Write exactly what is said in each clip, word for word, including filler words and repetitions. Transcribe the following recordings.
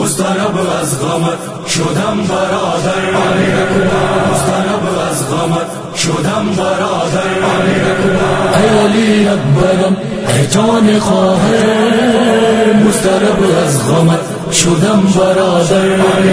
مضطرب از غمت شدم برادر، مضطرب از غمت شدم برادر. اے علی اکبرم اے جان خواہر، مضطرب از غمت شدم برادر.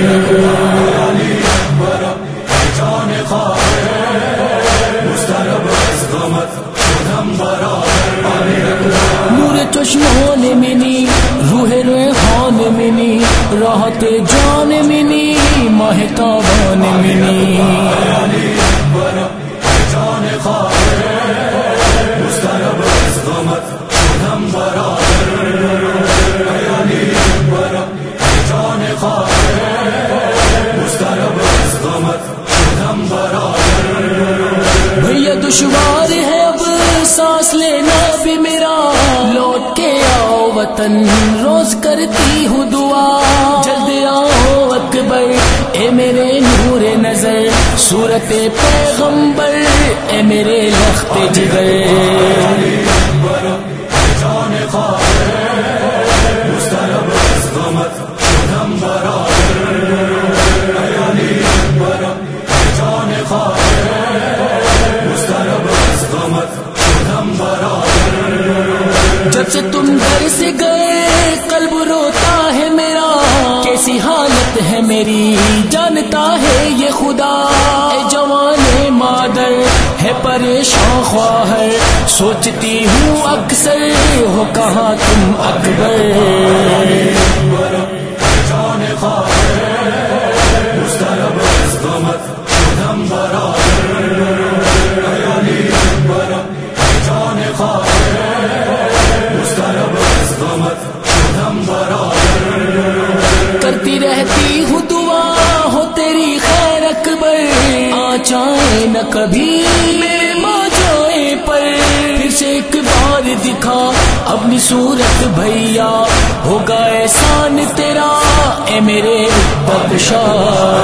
علی اکبرم اے جان خواہر، مضطرب از غمت شدم برادر. نور چشمان منی روح ریحان منی، راحت جان منی ماہتابان منی. علی اکبرم اے جان خواہر، مضطرب از غمت شدم برادر. علی اکبرم اے جان خواہر، مضطرب از غمت شدم برادر. بھیا دشوار ہے اب سانس لینا بھی میرا، لوٹ کے آؤ وطن روز کرتی ہوں دعا. جلد آؤ اکبر اے میرے نور نظر، صورت پیغمبر اے میرے لخت جگر. علی اکبرم اے جان خواہر، مضطرب از غمت شدم برادر. علی اکبرم اے جان خواہر، مضطرب از غمت شدم برادر. جب سے تم گھر سے گئے قلب روتا ہے میرا، کیسی حالت ہے میری جانتا ہے یہ خدا. اے جوان مادر ہے پریشان خواہر، سوچتی ہوں اکثر ہو کہاں تم اکبر. علی اکبرم اے جان خواہر، مضطرب از غمت شدم برادر. علی اکبرم اے جان خواہر، مضطرب از غمت شدم برادر. کرتی رہتی ہوں دعا ہو تیری خیر اکبر، آ جائے نہ کبھی میرے ماں جائے پر. پھر سے ایک بار دکھا اپنی صورت بھیا، ہوگا احسان تیرا اے میرے بادشاہ.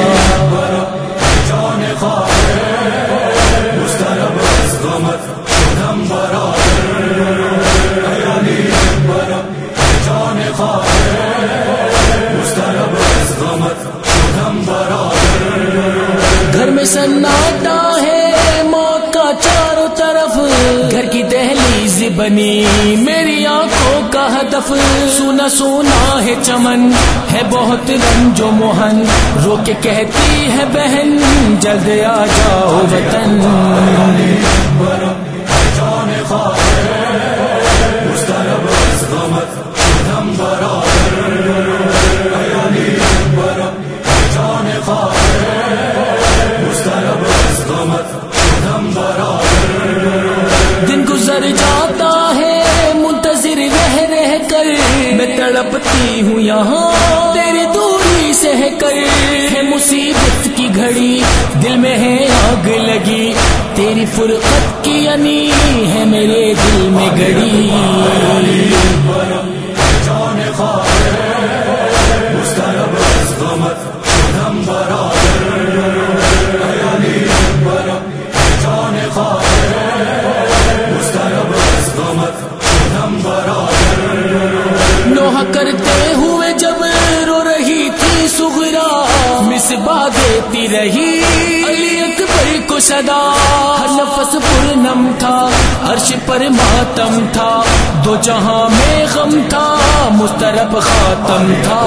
جان خواہر، مضطرب از غمت شدم برادر. علی اکبرم اے جان خواہر، مضطرب از غمت شدم برادر. گھر میں سناٹا ہے موت کا چاروں طرف، گھر کی دہلیز بنی میری آنکھوں کا ہدف. سونا سونا ہے چمن ہے بہت رنج و محن، رو کے کہتی ہے بہن جلد آ جاؤ وطن. علی اکبرم اے جان خواہر، مضطرب از غمت شدم برادر. علی اکبرم اے جان خواہر، مضطرب از غمت شدم برادر. دن گزر جاتا ہے منتظر رہ رہ کر، میں تڑپتی ہوں یہاں تیری دوری سہ کر. ہے مصیبت کی گھڑی دل میں ہے آگ لگی، تیری فرقت کی یعنی ہے میرے دل میں گڑی. علی اکبرم اے جان خواہر، مضطرب از غمت شدم برادر. علی اکبرم اے جان خواہر، مضطرب از غمت شدم برادر. نوحہ کرتے ہوئے جب رو رہی تھی صغرا، مصباح دیتی رہی علی اکبر کو صدا. ہر نفس پرنم تھا عرش پر ماتم تھا، دو جہاں میں غم تھا مضطرب خاتم تھا.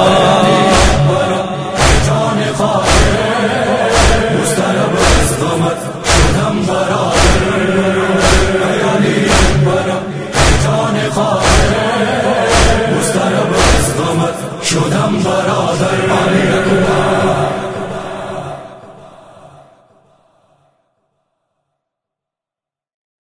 جان خواہر، مضطرب از غمت شدم برادر. علی اکبرم اے جان خواہر، مضطرب از غمت شدم برادر.